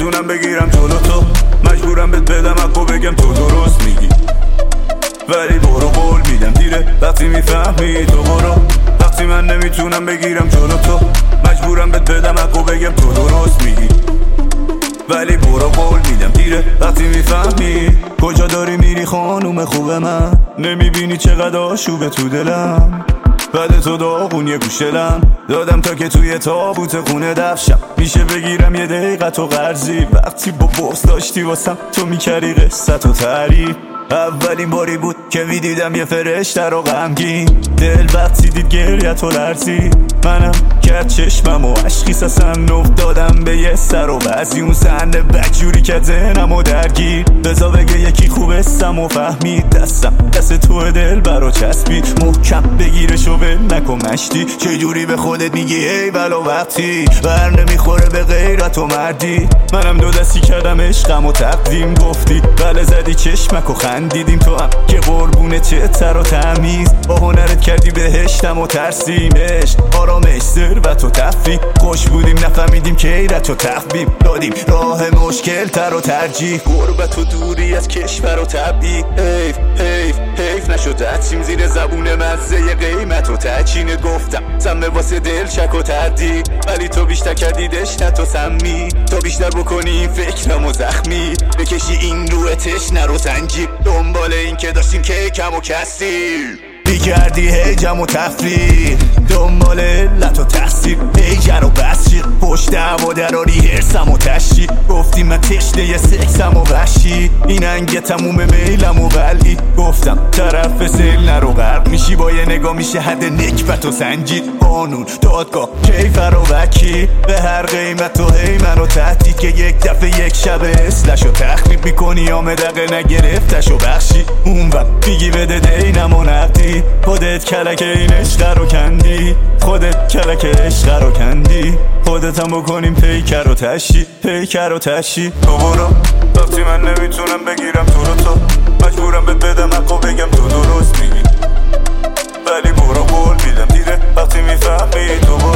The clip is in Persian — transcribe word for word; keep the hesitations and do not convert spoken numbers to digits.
نمیتونم بگیرم جلو تو، مجبورم بهت بدم حقو بگم تو درست میگی، ولی برو قول میدم دیره وقتی میفهمی تو برو. وقتی من نمیتونم بگیرم جلو تو، مجبورم بهت بدم حقو بگم تو درست میگی، ولی برو قول میدم دیره وقتی میفهمی. کجا داری میری خانوم خوب من؟ نمیبینی چقدر آشوبه تو دلم؟ بعد تو داغون یه گوش دلم دادم تا که توی تابوت خونه دفشم. میشه بگیرم یه دقیقه تو قرضی؟ وقتی با بغض داشتی واسم تو میکردی قصه تو تعریف. اولین باری بود که میدیدم یه فرشته رو غمگین، دل وقتی دید گریه تو لرزی. منم کرد چشمم و عشقی سسن افتادم به یه سر و بعضی اون صحنه بدجوری که ذهنم و درگیر. بزا بگه یکی خوبستم و فهمید دستم دست تو دل برا چسبید. محکم بگیرش و ول نکن مشتی، چجوری به خودت میگی ای بلا وقتی بر نمیخوره به غیرت و مردی. منم دو دستی کردم عشقم و تقدیم گفتی بله زدی چشمک و خندیدیم تو هم که قربونه چه تر و تمیز. با هنرت کردی بهشتم و ترسیم عشق آرامش ثروت و تفریح. خوش بودیم نفهمیدیم که ایرت و تخبیم دادیم راه مشکل تر و ترجیح. غربت و دوری از کشور و طبیعی حیف حیف حیف نشد عطیم زیر زبون مزه قیمت و تچینت گفتم سمه واسه دل شک و تردید، ولی تو بیشتر کردیدش نه تو سمی. تو بیشتر بکنی این فکرم و زخمی بکشی این روح تشنه رو سنجی. دنبال این که داشتیم که کم و کسی بیکردی هیجم و تفریح، دنبال علت و تحصیل هیجر و بسشی. پشت هوا دراری هرسم و تشی گفتی من تشنه یه سکسم و وحشی. این انگه تموم میلم و ولی گفتم طرف سیل نرو غرق میشی. با یه نگاه میشه حد نکبت و سنجید. قانون دادگاه کیفر و وکی به هر قیمت و هی منو تهدید که یک دفعه یک شب اصلش و تخریب میکنی آمدقه نگرفتش و بخشی. اون وقت میگی بده دینم و نقدی. خودت کلک این عشق رو کندی، خودت کلک عشق رو کندی. خودت هم بکنیم پیکر و تشی پیکر و تشی. تو برو وقتی من نمیتونم بگیرم تو رو تو، مجبورم بهت بدم حقو بگم تو درست میگی، ولی برو قول میدم دیره وقتی میفهمی تو برو.